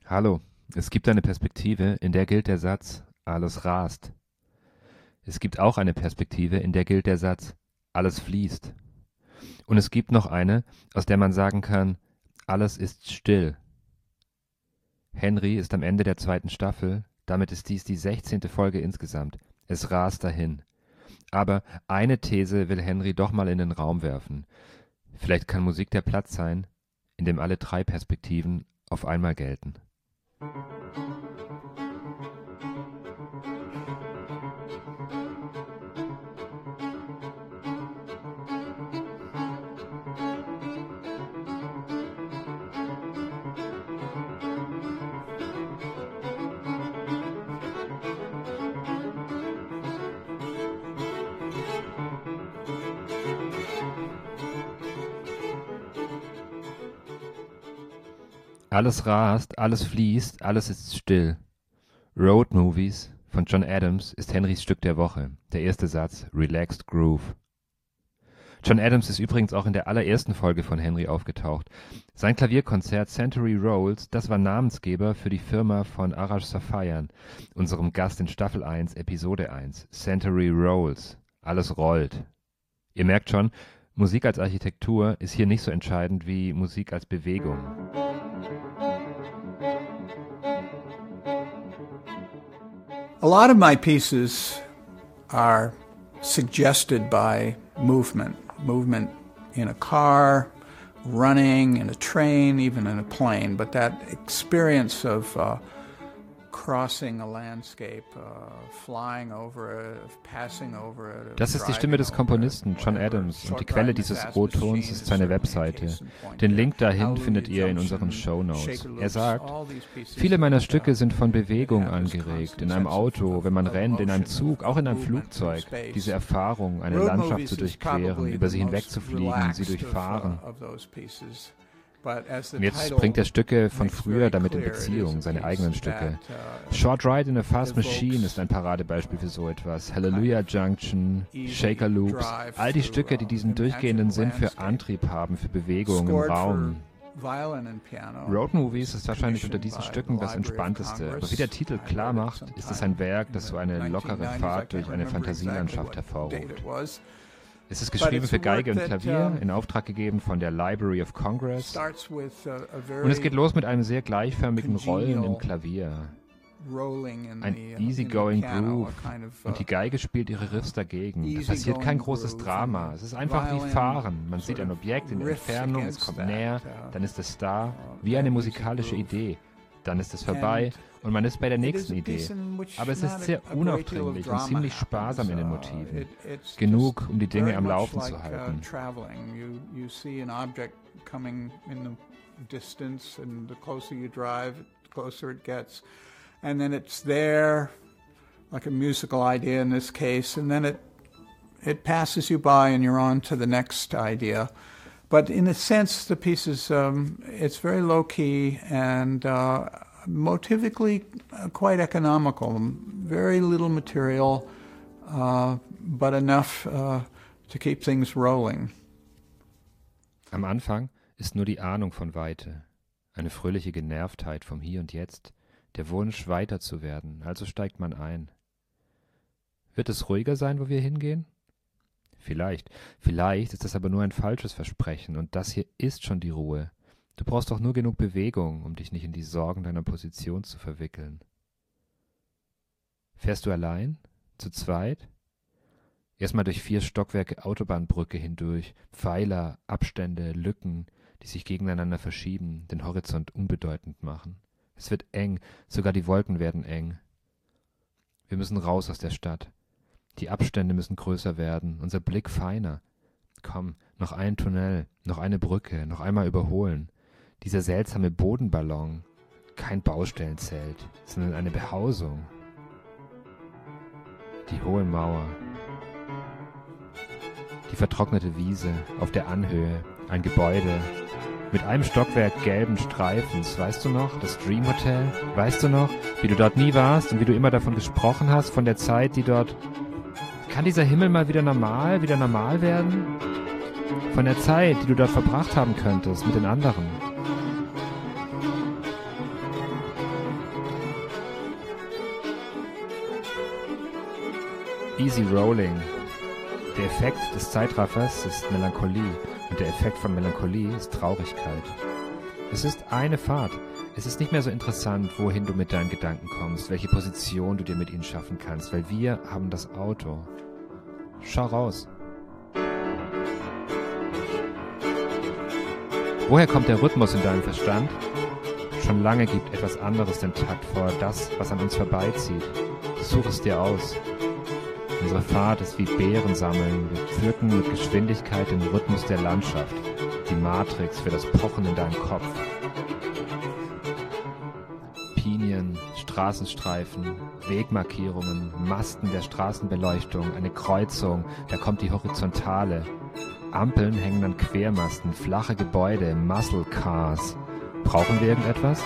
Hallo, es gibt eine Perspektive, in der gilt der Satz, alles rast. Es gibt auch eine Perspektive, in der gilt der Satz, alles fließt. Und es gibt noch eine, aus der man sagen kann, alles ist still. Henry ist am Ende der 2. Staffel, damit ist dies die 16. Folge insgesamt. Es rast dahin. Aber eine These will Henry doch mal in den Raum werfen. Vielleicht kann Musik der Platz sein, in dem alle 3 Perspektiven auf einmal gelten. Alles rast, alles fließt, alles ist still. Road Movies von John Adams ist Henrys Stück der Woche. Der erste Satz, Relaxed Groove. John Adams ist übrigens auch in der allerersten Folge von Henry aufgetaucht. Sein Klavierkonzert Century Rolls, das war Namensgeber für die Firma von Arash Safayan, unserem Gast in Staffel 1, Episode 1. Century Rolls. Alles rollt. Ihr merkt schon, Musik als Architektur ist hier nicht so entscheidend wie Musik als Bewegung. A lot of my pieces are suggested by movement in a car, running, in a train, even in a plane. But that experience of crossing a landscape, flying over it, passing over it. Das ist die Stimme des Komponisten John Adams und die Quelle dieses O-Tons ist seine Webseite. Den Link dahin findet ihr in unseren Shownotes. Er sagt, viele meiner Stücke sind von Bewegung angeregt, in einem Auto, wenn man rennt, in einem Zug, auch in einem Flugzeug. Diese Erfahrung, eine Landschaft zu durchqueren, über sie hinwegzufliegen, sie durchfahren. Und jetzt bringt er Stücke von früher damit in Beziehung, seine eigenen Stücke. Short Ride in a Fast Machine ist ein Paradebeispiel für so etwas. Hallelujah Junction, Shaker Loops, all die Stücke, die diesen durchgehenden Sinn für Antrieb haben, für Bewegung im Raum. Road Movies ist wahrscheinlich unter diesen Stücken das Entspannteste, aber wie der Titel klar macht, ist es ein Werk, das so eine lockere Fahrt durch eine Fantasielandschaft hervorruft. Es ist geschrieben für Geige und Klavier, in Auftrag gegeben von der Library of Congress. Und es geht los mit einem sehr gleichförmigen Rollen im Klavier. Ein easygoing Groove. Und die Geige spielt ihre Riffs dagegen. Da passiert kein großes Drama. Es ist einfach wie Fahren. Man sieht ein Objekt in der Entfernung, es kommt näher, dann ist es da, wie eine musikalische Idee. Dann ist es vorbei und man ist bei der nächsten Idee. Aber es ist sehr unaufdringlich und ziemlich sparsam in den Motiven. Genug, um die Dinge am Laufen zu halten. And then it's there, like a musical idea in this case, and then it passes you by and you're on to the next idea. But in a sense, the piece is, it's very low-key and motivically quite economical. Very little material, but enough to keep things rolling. Am Anfang ist nur die Ahnung von Weite, eine fröhliche Genervtheit vom Hier und Jetzt, der Wunsch, weiter zu werden, also steigt man ein. Wird es ruhiger sein, wo wir hingehen? Vielleicht ist es aber nur ein falsches Versprechen und das hier ist schon die Ruhe. Du brauchst doch nur genug Bewegung, um dich nicht in die Sorgen deiner Position zu verwickeln. Fährst du allein? Zu zweit? Erstmal durch 4 Stockwerke Autobahnbrücke hindurch, Pfeiler, Abstände, Lücken, die sich gegeneinander verschieben, den Horizont unbedeutend machen. Es wird eng, sogar die Wolken werden eng. Wir müssen raus aus der Stadt. Die Abstände müssen größer werden, unser Blick feiner. Komm, noch ein Tunnel, noch eine Brücke, noch einmal überholen. Dieser seltsame Bodenballon. Kein Baustellenzelt, sondern eine Behausung. Die hohe Mauer. Die vertrocknete Wiese auf der Anhöhe, ein Gebäude. Mit einem Stockwerk gelben Streifens, weißt du noch, das Dream Hotel? Weißt du noch, wie du dort nie warst und wie du immer davon gesprochen hast, von der Zeit, die dort... Kann dieser Himmel mal wieder normal werden? Von der Zeit, die du dort verbracht haben könntest mit den anderen. Easy Rolling. Der Effekt des Zeitraffers ist Melancholie und der Effekt von Melancholie ist Traurigkeit. Es ist eine Fahrt. Es ist nicht mehr so interessant, wohin du mit deinen Gedanken kommst, welche Position du dir mit ihnen schaffen kannst, weil wir haben das Auto. Schau raus. Woher kommt der Rhythmus in deinem Verstand? Schon lange gibt etwas anderes den Takt vor, das, was an uns vorbeizieht. Such es dir aus. Unsere Fahrt ist wie Beeren sammeln. Wir pflücken mit Geschwindigkeit den Rhythmus der Landschaft, die Matrix für das Pochen in deinem Kopf. Pinien, Straßenstreifen, Wegmarkierungen, Masten der Straßenbeleuchtung, eine Kreuzung, da kommt die Horizontale. Ampeln hängen an Quermasten, flache Gebäude, Muscle Cars. Brauchen wir irgendetwas?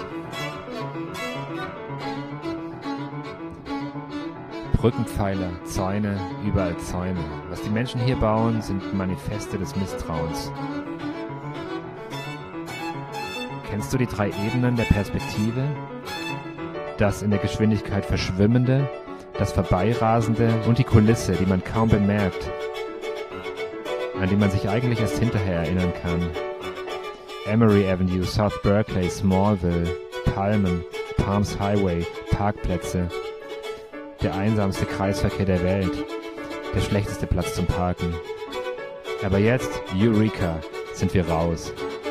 Brückenpfeiler, Zäune, überall Zäune. Was die Menschen hier bauen, sind Manifeste des Misstrauens. Kennst du die 3 Ebenen der Perspektive? Das in der Geschwindigkeit Verschwimmende, das Vorbeirasende und die Kulisse, die man kaum bemerkt, an die man sich eigentlich erst hinterher erinnern kann. Emory Avenue, South Berkeley, Smallville, Palmen, Palms Highway, Parkplätze. Der einsamste Kreisverkehr der Welt. Der schlechteste Platz zum Parken. Aber jetzt, Eureka, sind wir raus.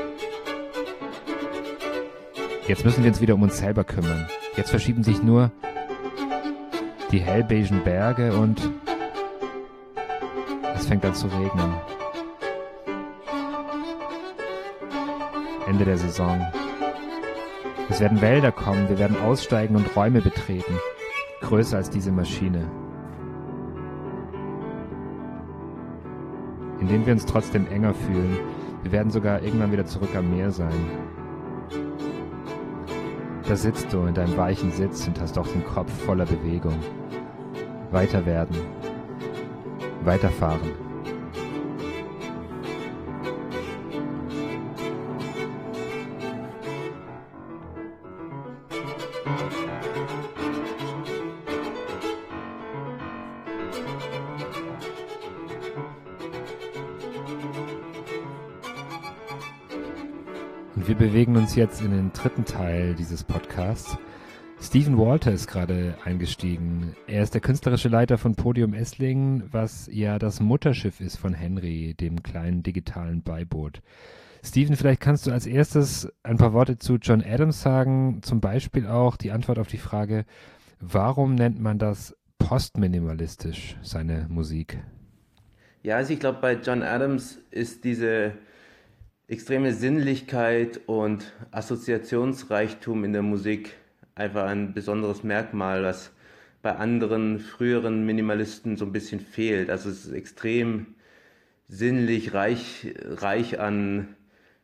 Jetzt müssen wir uns wieder um uns selber kümmern. Jetzt verschieben sich nur die hellbeigen Berge und es fängt an zu regnen. Ende der Saison. Es werden Wälder kommen, wir werden aussteigen und Räume betreten. Größer als diese Maschine. In denen wir uns trotzdem enger fühlen. Wir werden sogar irgendwann wieder zurück am Meer sein. Da sitzt du in deinem weichen Sitz und hast auch den Kopf voller Bewegung. Weiter werden. Weiterfahren. Und wir bewegen uns jetzt in den 3. Teil dieses Podcasts. Stephen Walter ist gerade eingestiegen. Er ist der künstlerische Leiter von Podium Esslingen, was ja das Mutterschiff ist von Henry, dem kleinen digitalen Beiboot. Stephen, vielleicht kannst du als erstes ein paar Worte zu John Adams sagen, zum Beispiel auch die Antwort auf die Frage, warum nennt man das postminimalistisch, seine Musik? Ja, also ich glaube, bei John Adams ist diese extreme Sinnlichkeit und Assoziationsreichtum in der Musik einfach ein besonderes Merkmal, was bei anderen früheren Minimalisten so ein bisschen fehlt. Also es ist extrem sinnlich, reich an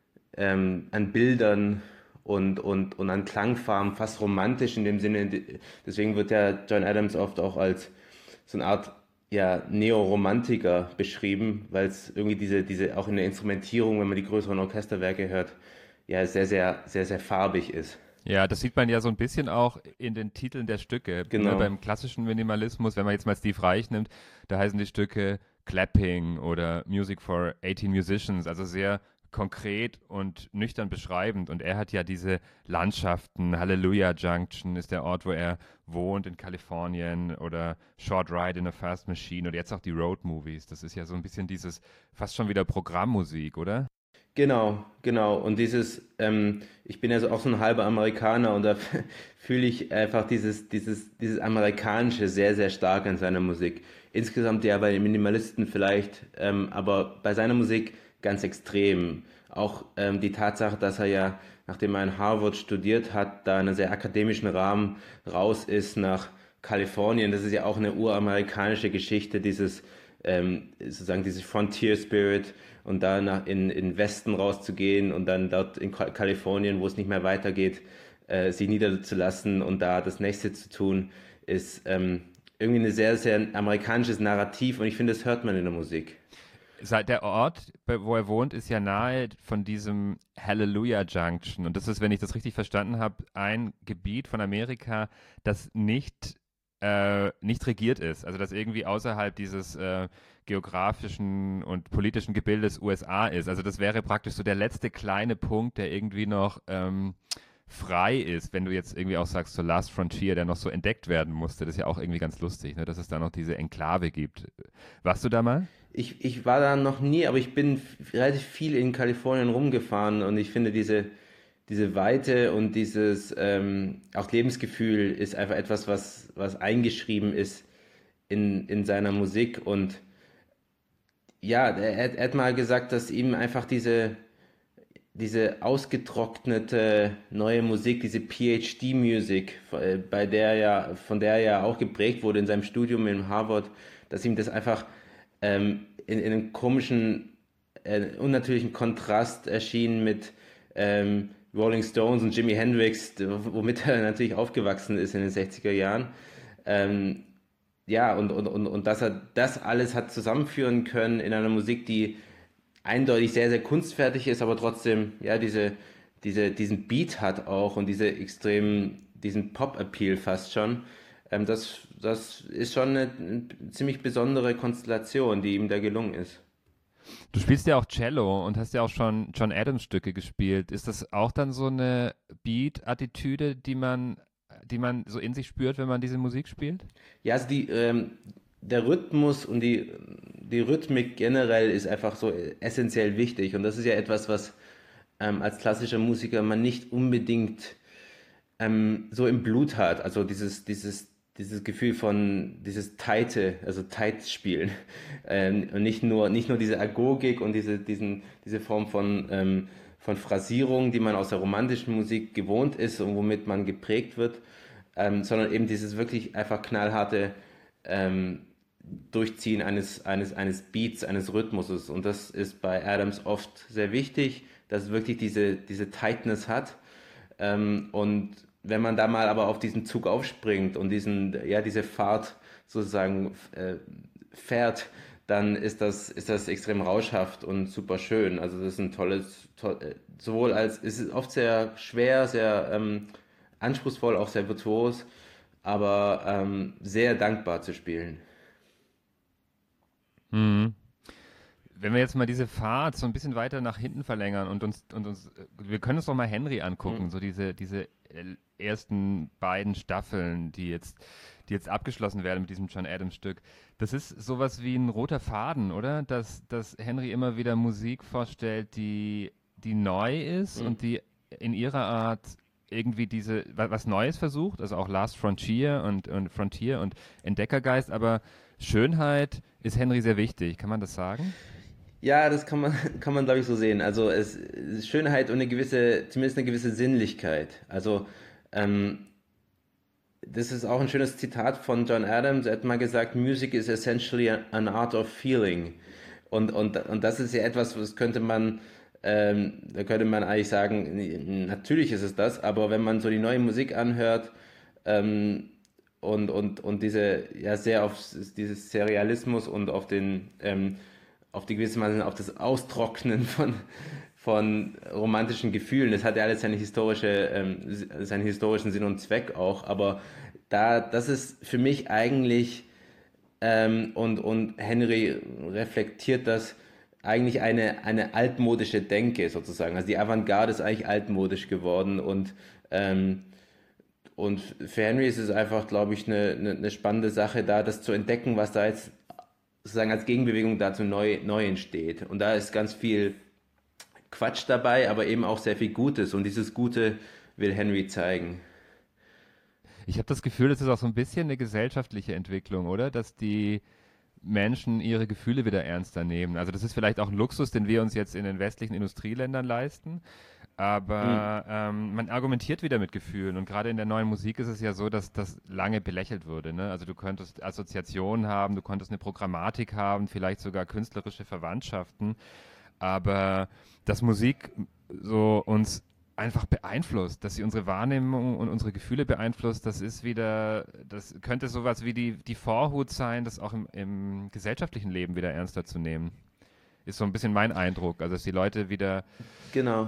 Bildern und an Klangfarben, fast romantisch in dem Sinne. Deswegen wird ja John Adams oft auch als so eine Art Neoromantiker beschrieben, weil es irgendwie diese auch in der Instrumentierung, wenn man die größeren Orchesterwerke hört, ja sehr, sehr, sehr, sehr farbig ist. Ja, das sieht man ja so ein bisschen auch in den Titeln der Stücke. Genau. Ne, beim klassischen Minimalismus, wenn man jetzt mal Steve Reich nimmt, da heißen die Stücke Clapping oder Music for 18 Musicians, also sehr konkret und nüchtern beschreibend. Und er hat ja diese Landschaften, Hallelujah Junction ist der Ort, wo er wohnt in Kalifornien, oder Short Ride in a Fast Machine oder jetzt auch die Road Movies. Das ist ja so ein bisschen dieses fast schon wieder Programmmusik, oder? Genau. Und ich bin ja so auch so ein halber Amerikaner und da fühle ich einfach dieses Amerikanische sehr, sehr stark an seiner Musik. Insgesamt ja bei den Minimalisten vielleicht, aber bei seiner Musik ganz extrem. Auch die Tatsache, dass er ja, nachdem er in Harvard studiert hat, da in einem sehr akademischen Rahmen raus ist nach Kalifornien. Das ist ja auch eine uramerikanische Geschichte, sozusagen dieses Frontier Spirit, und da in den Westen rauszugehen und dann dort in Kalifornien, wo es nicht mehr weitergeht, sich niederzulassen und da das Nächste zu tun, ist irgendwie ein sehr, sehr amerikanisches Narrativ, und ich finde, das hört man in der Musik. Der Ort, wo er wohnt, ist ja nahe von diesem Hallelujah Junction. Und das ist, wenn ich das richtig verstanden habe, ein Gebiet von Amerika, das nicht nicht regiert ist. Also dass irgendwie außerhalb dieses geografischen und politischen Gebildes USA ist. Also das wäre praktisch so der letzte kleine Punkt, der irgendwie noch frei ist, wenn du jetzt irgendwie auch sagst, so Last Frontier, der noch so entdeckt werden musste. Das ist ja auch irgendwie ganz lustig, ne, dass es da noch diese Enklave gibt. Warst du da mal? Ich war da noch nie, aber ich bin relativ viel in Kalifornien rumgefahren und ich finde diese Weite und dieses auch Lebensgefühl ist einfach etwas, was eingeschrieben ist in seiner Musik. Und ja, er hat mal gesagt, dass ihm einfach diese ausgetrocknete neue Musik, diese PhD-Musik, von der er ja auch geprägt wurde in seinem Studium in Harvard, dass ihm das einfach in einem komischen, unnatürlichen Kontrast erschien mit Rolling Stones und Jimi Hendrix, womit er natürlich aufgewachsen ist in den 60er Jahren. Ähm, ja, und dass er das alles hat zusammenführen können in einer Musik, die eindeutig sehr, sehr kunstfertig ist, aber trotzdem, ja, diesen Beat hat auch und diesen Pop-Appeal fast schon. Das ist schon eine ziemlich besondere Konstellation, die ihm da gelungen ist. Du spielst ja auch Cello und hast ja auch schon John Adams Stücke gespielt. Ist das auch dann so eine Beat-Attitüde, die man so in sich spürt, wenn man diese Musik spielt? Ja, also der Rhythmus und die Rhythmik generell ist einfach so essentiell wichtig. Und das ist ja etwas, was als klassischer Musiker man nicht unbedingt so im Blut hat. Also dieses Gefühl von dieses also Tight spielen. Und nicht nur diese Agogik und diese Form von Phrasierung, die man aus der romantischen Musik gewohnt ist und womit man geprägt wird, sondern eben dieses wirklich einfach knallharte Durchziehen eines Beats, eines Rhythmuses. Und das ist bei Adams oft sehr wichtig, dass es wirklich diese Tightness hat. Und wenn man da mal aber auf diesen Zug aufspringt und diese Fahrt sozusagen fährt, dann ist das extrem rauschhaft und super schön. Also das ist ein es ist oft sehr schwer, sehr anspruchsvoll, auch sehr virtuos, aber sehr dankbar zu spielen. Mhm. Wenn wir jetzt mal diese Fahrt so ein bisschen weiter nach hinten verlängern wir können uns doch mal Henry angucken, Mhm. so diese ersten beiden Staffeln, die jetzt abgeschlossen werden mit diesem John Adams Stück. Das ist sowas wie ein roter Faden, oder? Dass Henry immer wieder Musik vorstellt, die neu ist Mhm. und die in ihrer Art irgendwie was Neues versucht, also auch Last Frontier und Frontier und Entdeckergeist, aber Schönheit ist Henry sehr wichtig, kann man das sagen? Ja, das kann man glaube ich so sehen. Also es ist Schönheit und zumindest eine gewisse Sinnlichkeit. Also ähm, das ist auch ein schönes Zitat von John Adams. Er hat mal gesagt, Music is essentially an art of feeling. Und das ist ja etwas, da könnte man eigentlich sagen, natürlich ist es das, aber wenn man so die neue Musik anhört, ähm, und ja, sehr auf dieses Serialismus und auf die gewisse Weise, auf das Austrocknen von romantischen Gefühlen. Das hat ja alles seinen historischen Sinn und Zweck auch, aber das ist für mich eigentlich, und Henry reflektiert das, eigentlich eine altmodische Denke sozusagen. Also die Avantgarde ist eigentlich altmodisch geworden und für Henry ist es einfach, glaube ich, eine spannende Sache da, das zu entdecken, was da jetzt sozusagen als Gegenbewegung dazu neu entsteht. Und da ist ganz viel Quatsch dabei, aber eben auch sehr viel Gutes. Und dieses Gute will Henry zeigen. Ich habe das Gefühl, das ist auch so ein bisschen eine gesellschaftliche Entwicklung, oder? Dass die Menschen ihre Gefühle wieder ernster nehmen. Also das ist vielleicht auch ein Luxus, den wir uns jetzt in den westlichen Industrieländern leisten. Hm. Aber man argumentiert wieder mit Gefühlen. Und gerade in der neuen Musik ist es ja so, dass das lange belächelt wurde. Ne? Also du könntest Assoziationen haben, du konntest eine Programmatik haben, vielleicht sogar künstlerische Verwandtschaften. Aber dass Musik so uns einfach beeinflusst, dass sie unsere Wahrnehmung und unsere Gefühle beeinflusst, das könnte sowas wie die Vorhut sein, das auch im gesellschaftlichen Leben wieder ernster zu nehmen. Ist so ein bisschen mein Eindruck. Also dass die Leute wieder Genau.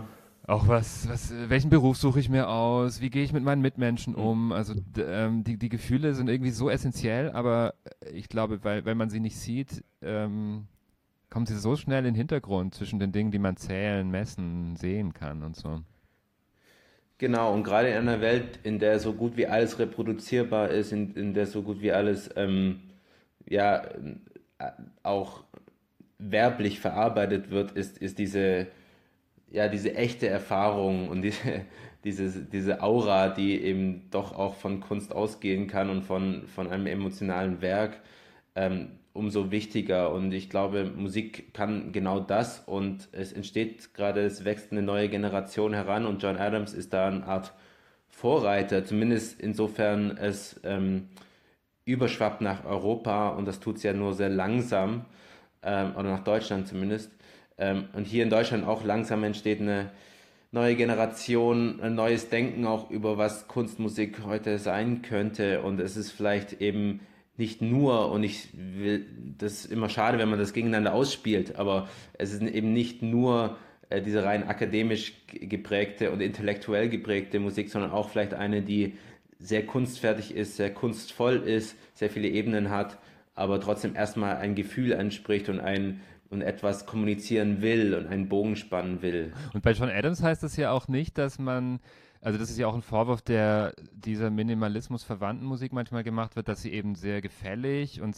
Auch welchen Beruf suche ich mir aus? Wie gehe ich mit meinen Mitmenschen um? Also die Gefühle sind irgendwie so essentiell, aber ich glaube, weil man sie nicht sieht, kommen sie so schnell in den Hintergrund zwischen den Dingen, die man zählen, messen, sehen kann und so. Genau, und gerade in einer Welt, in der so gut wie alles reproduzierbar ist, in der so gut wie alles ja, auch werblich verarbeitet wird, ist diese echte Erfahrung und diese Aura, die eben doch auch von Kunst ausgehen kann und von einem emotionalen Werk, umso wichtiger. Und ich glaube, Musik kann genau das und es entsteht gerade, es wächst eine neue Generation heran und John Adams ist da eine Art Vorreiter, zumindest insofern es überschwappt nach Europa und das tut es ja nur sehr langsam, oder nach Deutschland zumindest. Und hier in Deutschland auch langsam entsteht eine neue Generation, ein neues Denken auch über was Kunstmusik heute sein könnte. Und es ist vielleicht eben nicht nur, und ich will, das ist immer schade, wenn man das gegeneinander ausspielt, aber es ist eben nicht nur diese rein akademisch geprägte und intellektuell geprägte Musik, sondern auch vielleicht eine, die sehr kunstfertig ist, sehr kunstvoll ist, sehr viele Ebenen hat, aber trotzdem erstmal ein Gefühl anspricht und etwas kommunizieren will und einen Bogen spannen will. Und bei John Adams heißt das ja auch nicht, dass man, also das ist ja auch ein Vorwurf, der dieser Minimalismus verwandten Musik manchmal gemacht wird, dass sie eben sehr gefällig und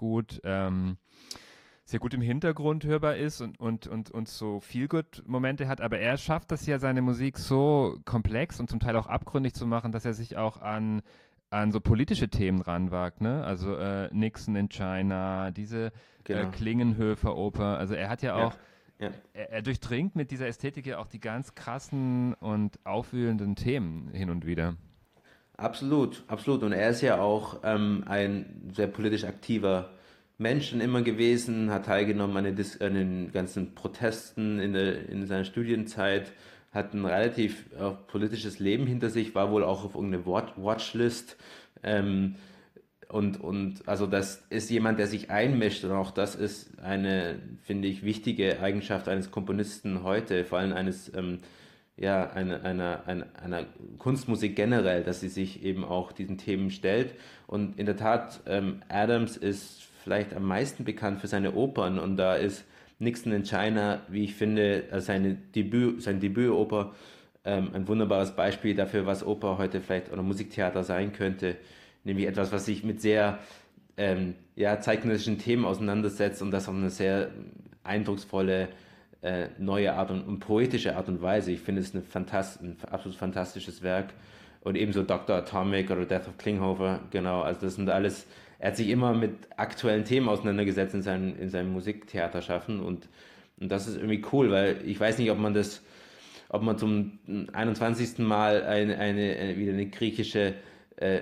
sehr gut im Hintergrund hörbar ist und so Feel-Good-Momente hat, aber er schafft das ja, seine Musik so komplex und zum Teil auch abgründig zu machen, dass er sich auch an so politische Themen ranwagt, ne? Also Nixon in China, diese Genau. Klingenhöfer-Oper. Also er hat ja Ja, auch, ja. er durchdringt mit dieser Ästhetik ja auch die ganz krassen und aufwühlenden Themen hin und wieder. Absolut, absolut. Und er ist ja auch ein sehr politisch aktiver Mensch schon immer gewesen, hat teilgenommen an den ganzen Protesten in seiner Studienzeit, hat ein relativ politisches Leben hinter sich, war wohl auch auf irgendeiner Watchlist. Ähm, und also das ist jemand, der sich einmischt und auch das ist eine, finde ich, wichtige Eigenschaft eines Komponisten heute, vor allem einer Kunstmusik generell, dass sie sich eben auch diesen Themen stellt. Und in der Tat, Adams ist vielleicht am meisten bekannt für seine Opern und da ist Nixon in China, wie ich finde, sein Debütoper ein wunderbares Beispiel dafür, was Oper heute vielleicht oder Musiktheater sein könnte. Nämlich etwas, was sich mit sehr zeitgenössischen Themen auseinandersetzt und das auf eine sehr eindrucksvolle, neue Art und poetische Art und Weise. Ich finde es ein absolut fantastisches Werk. Und ebenso Dr. Atomic oder Death of Klinghoffer, genau. Also das sind alles, er hat sich immer mit aktuellen Themen auseinandergesetzt in seinem Musiktheaterschaffen und das ist irgendwie cool, weil ich weiß nicht, ob man zum 21. Mal wieder eine griechische äh,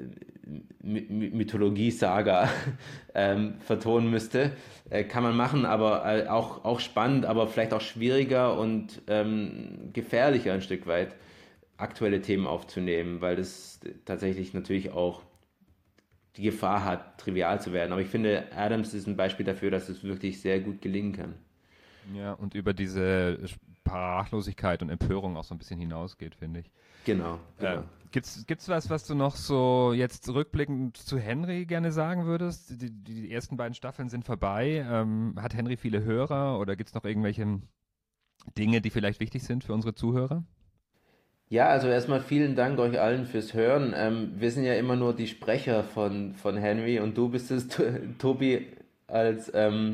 Mythologie-Saga vertonen müsste. Kann man machen, aber auch spannend, aber vielleicht auch schwieriger und gefährlicher ein Stück weit, aktuelle Themen aufzunehmen, weil das tatsächlich natürlich auch die Gefahr hat, trivial zu werden. Aber ich finde, Adams ist ein Beispiel dafür, dass es wirklich sehr gut gelingen kann. Ja, und über diese Sprachlosigkeit und Empörung auch so ein bisschen hinausgeht, finde ich. Genau, Äh, genau. gibt's was du noch so jetzt rückblickend zu Henry gerne sagen würdest? Die ersten beiden Staffeln sind vorbei. Hat Henry viele Hörer oder gibt's noch irgendwelche Dinge, die vielleicht wichtig sind für unsere Zuhörer? Ja, also erstmal vielen Dank euch allen fürs Hören. Wir sind ja immer nur die Sprecher von Henry und du bist es, Tobi, als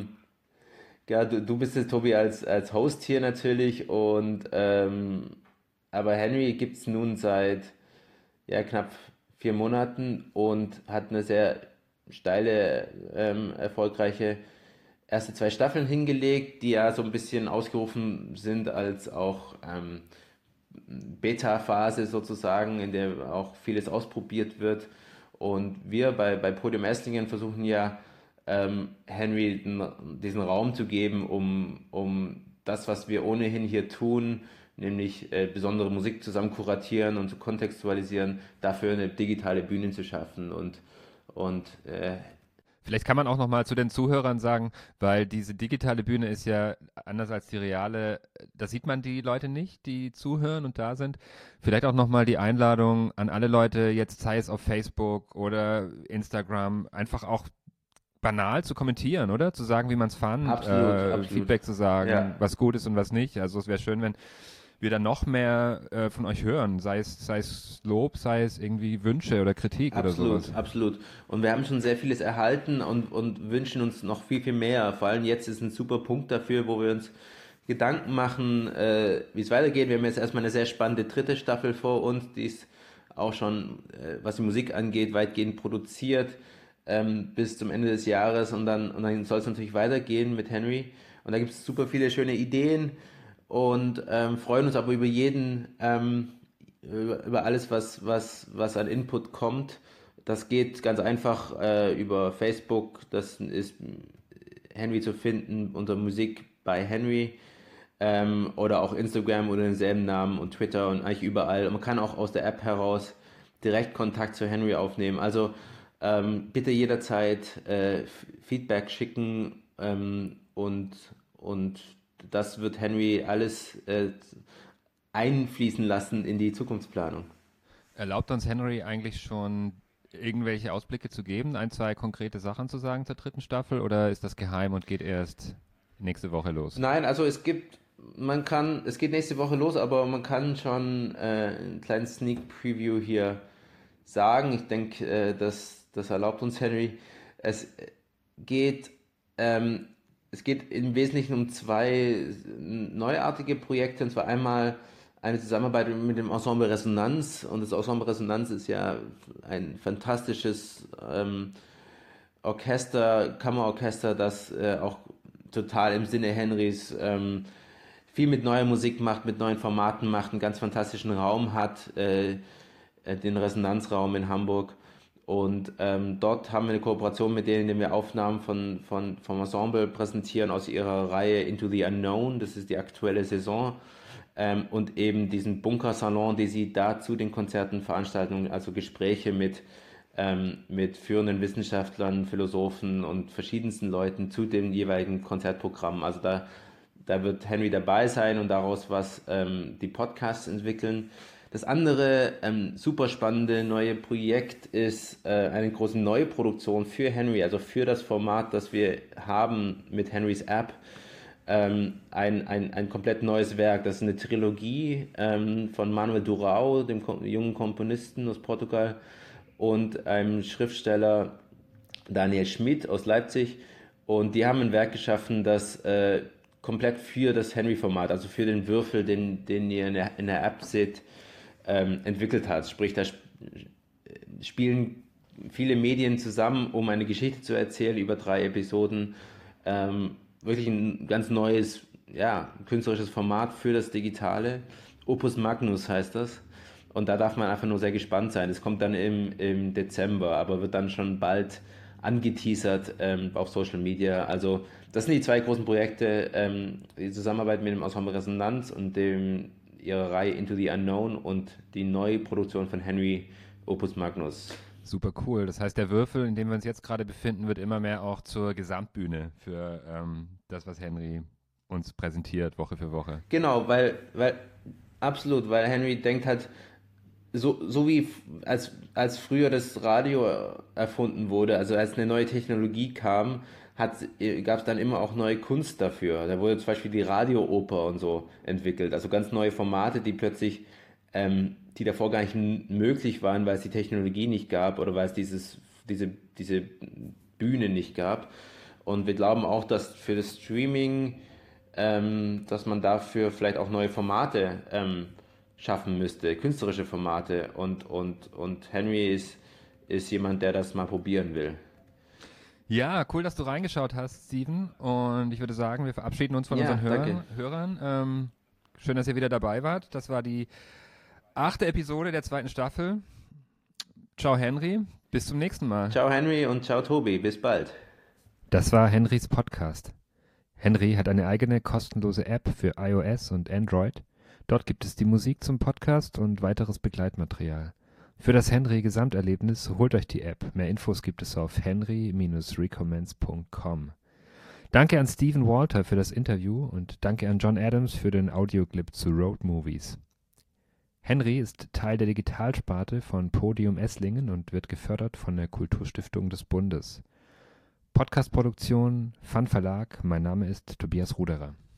ja, du bist es, Tobi, als Host hier natürlich und aber Henry gibt es nun seit ja, knapp 4 Monaten und hat eine sehr steile, erfolgreiche erste 2 Staffeln hingelegt, die ja so ein bisschen ausgerufen sind als auch Beta-Phase sozusagen, in der auch vieles ausprobiert wird. Und wir bei Podium Esslingen versuchen ja Henry diesen Raum zu geben, um das, was wir ohnehin hier tun, nämlich besondere Musik zusammen kuratieren und zu kontextualisieren, dafür eine digitale Bühne zu schaffen. Und Vielleicht kann man auch nochmal zu den Zuhörern sagen, weil diese digitale Bühne ist ja anders als die reale, da sieht man die Leute nicht, die zuhören und da sind. Vielleicht auch nochmal die Einladung an alle Leute, jetzt sei es auf Facebook oder Instagram, einfach auch banal zu kommentieren, oder? Zu sagen, wie man es fand, Absolut. Feedback zu sagen, Ja. was gut ist und was nicht. Also es wäre schön, wenn wir dann noch mehr von euch hören, sei es Lob, sei es irgendwie Wünsche oder Kritik oder sowas. Absolut. Und wir haben schon sehr vieles erhalten und wünschen uns noch viel, viel mehr. Vor allem jetzt ist ein super Punkt dafür, wo wir uns Gedanken machen, wie es weitergeht. Wir haben jetzt erstmal eine sehr spannende dritte Staffel vor uns, die ist auch schon, was die Musik angeht, weitgehend produziert bis zum Ende des Jahres und dann soll es natürlich weitergehen mit Henry. Und da gibt es super viele schöne Ideen und freuen uns aber über jeden, über alles, was an Input kommt. Das geht ganz einfach über Facebook, das ist Henry zu finden unter Musik bei Henry oder auch Instagram unter denselben Namen und Twitter und eigentlich überall. Und man kann auch aus der App heraus direkt Kontakt zu Henry aufnehmen. Also bitte jederzeit Feedback schicken und das wird Henry alles einfließen lassen in die Zukunftsplanung. Erlaubt uns Henry eigentlich schon irgendwelche Ausblicke zu geben, ein, zwei konkrete Sachen zu sagen zur dritten Staffel oder ist das geheim und geht erst nächste Woche los? Nein, also es geht nächste Woche los, aber man kann schon einen kleinen Sneak Preview hier sagen. Ich denke, das erlaubt uns Henry. Es geht im Wesentlichen um zwei neuartige Projekte, und zwar einmal eine Zusammenarbeit mit dem Ensemble Resonanz. Und das Ensemble Resonanz ist ja ein fantastisches Kammerorchester, das auch total im Sinne Henrys viel mit neuer Musik macht, mit neuen Formaten macht, einen ganz fantastischen Raum hat, den Resonanzraum in Hamburg. Und dort haben wir eine Kooperation mit denen, indem wir Aufnahmen vom Ensemble präsentieren aus ihrer Reihe Into the Unknown. Das ist die aktuelle Saison. Und eben diesen Bunkersalon, die sie da zu den Konzerten veranstalten, also Gespräche mit führenden Wissenschaftlern, Philosophen und verschiedensten Leuten zu dem jeweiligen Konzertprogramm. Also da wird Henry dabei sein und daraus die Podcasts entwickeln. Das andere super spannende neue Projekt ist eine große Neuproduktion für Henry, also für das Format, das wir haben mit Henrys App. Ein komplett neues Werk. Das ist eine Trilogie von Manuel Durão, dem jungen Komponisten aus Portugal, und einem Schriftsteller Daniel Schmidt aus Leipzig. Und die haben ein Werk geschaffen, das komplett für das Henry-Format, also für den Würfel, den ihr in der App seht, entwickelt hat. Sprich, da spielen viele Medien zusammen, um eine Geschichte zu erzählen über 3 Episoden. Wirklich ein ganz neues, künstlerisches Format für das Digitale. Opus Magnus heißt das. Und da darf man einfach nur sehr gespannt sein. Es kommt dann im Dezember, aber wird dann schon bald angeteasert auf Social Media. Also das sind die 2 großen Projekte, die Zusammenarbeit mit dem Ensemble Resonanz und ihre Reihe Into the Unknown und die neue Produktion von Henry, Opus Magnus. Super cool. Das heißt, der Würfel, in dem wir uns jetzt gerade befinden, wird immer mehr auch zur Gesamtbühne für das, was Henry uns präsentiert, Woche für Woche. Genau, weil Henry denkt halt, so wie als früher das Radio erfunden wurde, also als eine neue Technologie kam, gab es dann immer auch neue Kunst dafür. Da wurde zum Beispiel die Radiooper und so entwickelt, also ganz neue Formate, die plötzlich die davor gar nicht möglich waren, weil es die Technologie nicht gab oder weil es diese Bühne nicht gab. Und wir glauben auch, dass für das Streaming, dass man dafür vielleicht auch neue Formate schaffen müsste, künstlerische Formate. Und Henry ist jemand, der das mal probieren will. Ja, cool, dass du reingeschaut hast, Steven. Und ich würde sagen, wir verabschieden uns von unseren Hörern. Schön, dass ihr wieder dabei wart. Das war die 8. Episode der 2. Staffel. Ciao Henry, bis zum nächsten Mal. Ciao Henry und ciao Tobi, bis bald. Das war Henrys Podcast. Henry hat eine eigene kostenlose App für iOS und Android. Dort gibt es die Musik zum Podcast und weiteres Begleitmaterial. Für das Henry-Gesamterlebnis holt euch die App. Mehr Infos gibt es auf henry-recommends.com. Danke an Stephen Walter für das Interview und danke an John Adams für den Audioclip zu Road Movies. Henry ist Teil der Digitalsparte von Podium Esslingen und wird gefördert von der Kulturstiftung des Bundes. Podcastproduktion, Fun Verlag, mein Name ist Tobias Ruderer.